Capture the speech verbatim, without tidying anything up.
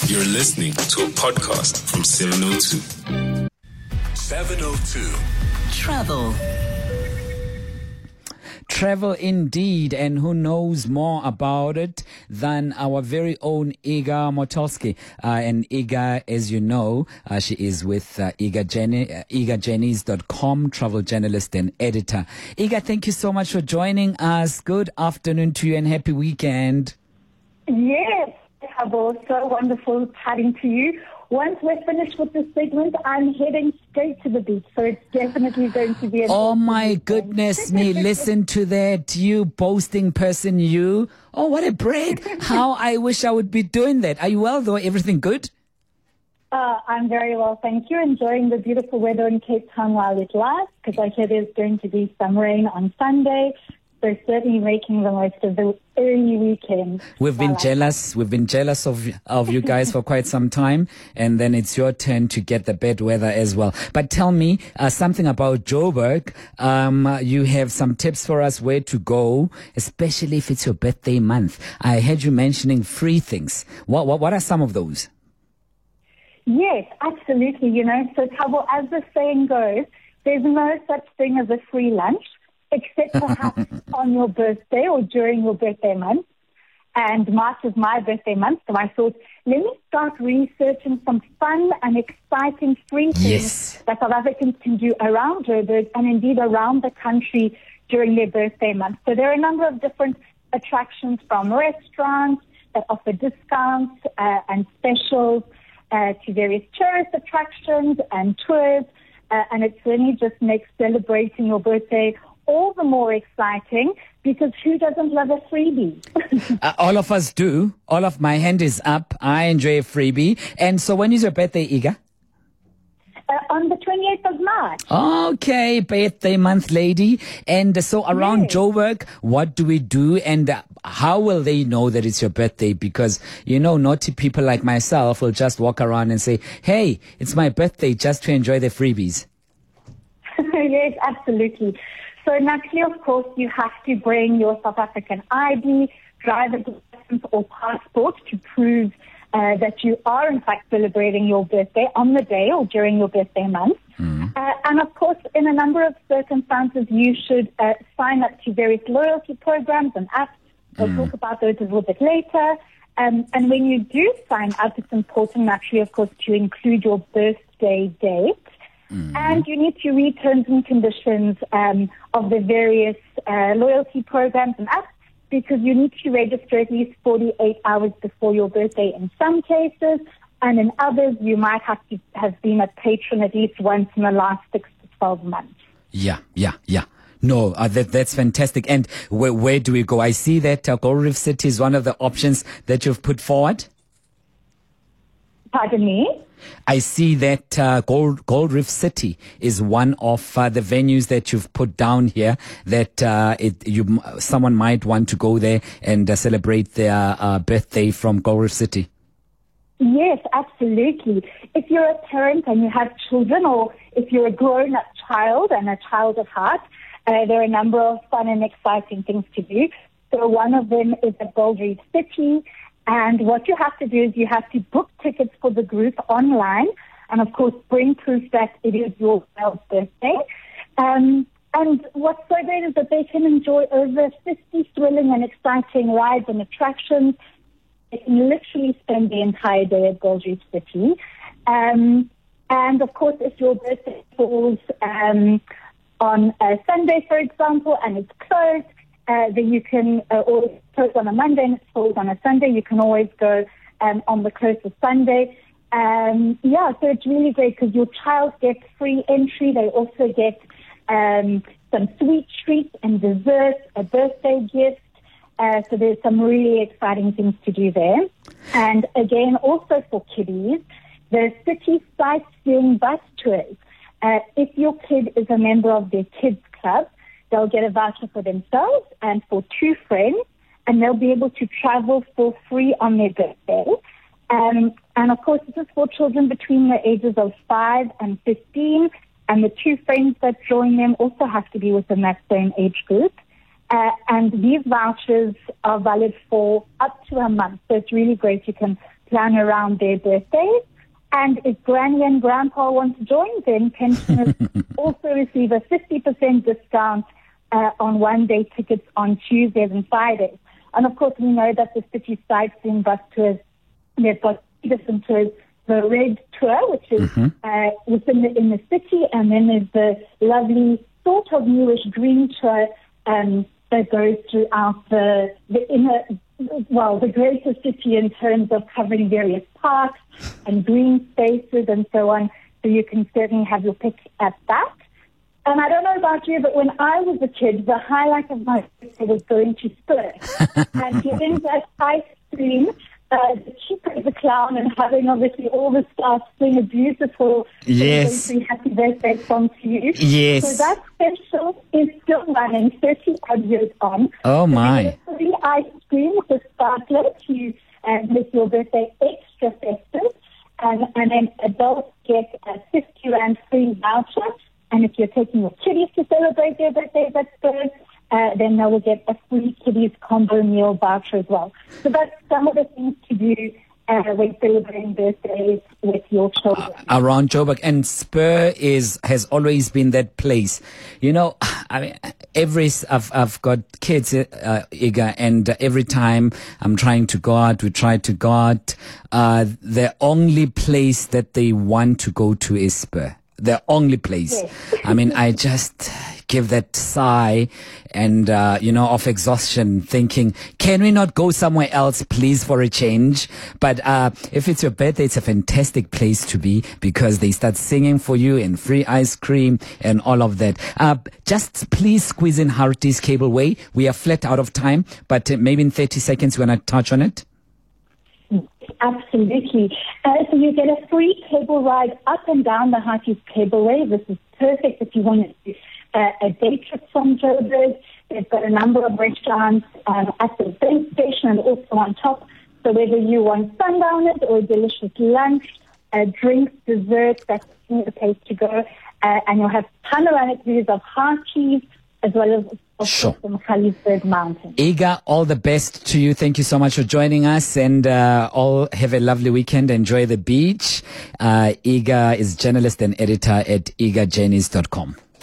You're listening to a podcast from seven oh two. seven oh two. Travel. Travel indeed, and who knows more about it than our very own Iga Motulski. Uh, and Iga, as you know, uh, she is with uh, Iga Jenny, uh, iga jennies dot com, travel journalist and editor. Iga, thank you so much for joining us. Good afternoon to you and happy weekend. Yes, Hubble, so wonderful chatting to you. Once we're finished with this segment, I'm heading straight to the beach, so it's definitely going to be an Oh my weekend. goodness me, listen to that, you boasting person, you. Oh, what a break. How I wish I would be doing that. Are you well though? Everything good? Uh, I'm very well, thank you. Enjoying the beautiful weather in Cape Town while it lasts, because I hear there's going to be some rain on Sunday. So certainly making the most of the early weekend. We've been While I- jealous. We've been jealous of of you guys for quite some time, and then it's your turn to get the bad weather as well. But tell me uh, something about Joburg. Um, you have some tips for us where to go, especially if it's your birthday month. I heard you mentioning free things. What what, what are some of those? Yes, absolutely. You know, so Thabo, as the saying goes, there's no such thing as a free lunch, except perhaps on your birthday or during your birthday month. And March is my birthday month, so I thought, let me start researching some fun and exciting free things Yes. that South Africans can do around Joburg and indeed around the country during their birthday month. So there are a number of different attractions, from restaurants that offer discounts uh, and specials uh, to various tourist attractions and tours. Uh, and it certainly just makes celebrating your birthday all the more exciting, because who doesn't love a freebie? Uh, all of us do. All of my hand is up. I enjoy a freebie. And so when is your birthday, Iga? uh, on the twenty-eighth of March. Okay, birthday month lady. And so around Yes. Joburg, what do we do, and uh, how will they know that it's your birthday? Because, you know, naughty people like myself will just walk around and say, hey, it's my birthday, just to enjoy the freebies. Yes, absolutely. So naturally, of course, you have to bring your South African I D, driver's license or passport to prove uh, that you are in fact celebrating your birthday on the day or during your birthday month. Mm. Uh, and of course, in a number of circumstances, you should uh, sign up to various loyalty programs and apps. We'll mm. talk about those a little bit later. Um, and when you do sign up, it's important, naturally, of course, to include your birthday date. Mm-hmm. And you need to read terms and conditions um, of the various uh, loyalty programs and apps, because you need to register at least forty-eight hours before your birthday in some cases, and in others you might have to have been a patron at least once in the last six to twelve months. Yeah, yeah, yeah. No, uh, that, that's fantastic. And where, where do we go? I see that uh, Gold Reef City is one of the options that you've put forward. Pardon me? I see that uh, Gold, Gold Reef City is one of uh, the venues that you've put down here, that uh, it, you, someone might want to go there and uh, celebrate their uh, birthday from Gold Reef City. Yes, absolutely. If you're a parent and you have children, or if you're a grown-up child and a child at heart, uh, there are a number of fun and exciting things to do. So one of them is at Gold Reef City. And what you have to do is you have to book tickets for the group online, and of course bring proof that it is your child's birthday. Um, and what's so great is that they can enjoy over fifty thrilling and exciting rides and attractions. They can literally spend the entire day at Gold Reef City. Um, and of course, if your birthday falls um, on a Sunday, for example, and it's closed, Uh, then you can, uh, or it's closed on a Monday and it's closed on a Sunday, you can always go um, on the closest Sunday. Um, yeah, so it's really great because your child gets free entry. They also get um, some sweet treats and desserts, a birthday gift. Uh, so there's some really exciting things to do there. And again, also for kiddies, the city sightseeing bus tours. Uh, if your kid is a member of their kids club, they'll get a voucher for themselves and for two friends, and they'll be able to travel for free on their birthday. Um, and of course, this is for children between the ages of five and fifteen, and the two friends that join them also have to be within that same age group. Uh, and these vouchers are valid for up to a month, so it's really great. You can plan around their birthdays. And if Granny and Grandpa want to join, then pensioners also receive a fifty percent discount uh, on one-day tickets on Tuesdays and Fridays. And of course, we know that the city sightseeing bus tours, they've got different tours. The Red Tour, which is mm-hmm. uh, within the in the city, and then there's the lovely sort of newish Green Tour um, that goes throughout the the inner, well, the greater city in terms of covering various parks and green spaces and so on. So you can certainly have your pick at that. And I don't know about you, but when I was a kid, the highlight of my birthday was going to Spur and getting that ice cream, uh, the cheap as a clown, and having obviously all the staff sing a beautiful yes. happy birthday song to you. Yes. So that special is still running thirty odd years on. Oh my. So free ice cream with a sparkler to uh, make your birthday extra festive. And, and then adults get a fifty rand free voucher. And if you're taking your kiddies to celebrate their birthdays at Spurs, uh, then they will get a free kiddies combo meal voucher as well. So that's some of the things to do uh, when celebrating birthdays with your children. Around Joburg. And Spur is has always been that place. You know, I mean, every I've I've got kids, uh, Iga, and every time I'm trying to go out, we try to go out. Uh, the only place that they want to go to is Spur. The only place. Yes. I mean, I just give that sigh and, uh, you know, of exhaustion, thinking, can we not go somewhere else, please, for a change? But uh, if it's your birthday, it's a fantastic place to be because they start singing for you and free ice cream and all of that. Uh, just please squeeze in Harties Cableway. We are flat out of time, but uh, maybe in thirty seconds, we're going to touch on it. Absolutely. Uh, so you get a free cable ride up and down the Harties Cableway. This is perfect if you want to do uh, a day trip from Joburg. They've got a number of restaurants um, at the base station and also on top. So whether you want sundowners or a delicious lunch, uh, drinks, desserts, that's the place to go. Uh, and you'll have panoramic views of Harties as well as of sure. from Kaliberg Mountain. Iga, all the best to you. Thank you so much for joining us, and uh, all have a lovely weekend. Enjoy the beach. Uh, Iga is journalist and editor at iga jennies dot com.